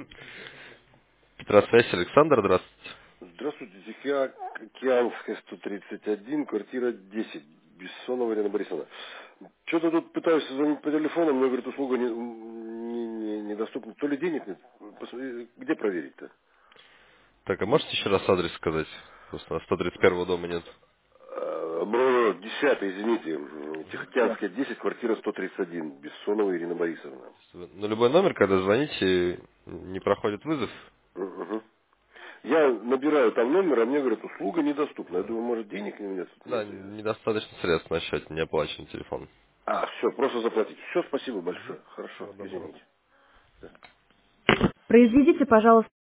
Петросвязь, Александр, здравствуйте. Здравствуйте, Океанская, 131, квартира 10, Бессонова Ирина Борисовна. Что-то тут пытаюсь звонить по телефону, мне говорят, услуга недоступна. То ли денег нет, где проверить-то? Так, а можете еще раз адрес сказать? Просто на 131 дома нет. Бро, 10, извините, Тихоокеанская, 10, квартира 131, Бессонова Ирина Борисовна. На любой номер, когда звоните, не проходит вызов. Мгм. Я набираю там номер, а мне говорят, услуга недоступна. Я Да. думаю, может, денег нет тут Да, нет? недостаточно средств на счете, не оплачен телефон. А, все, просто заплатить. Все, спасибо большое. Хорошо, Всего доброго. извините. Да. Произведите, пожалуйста,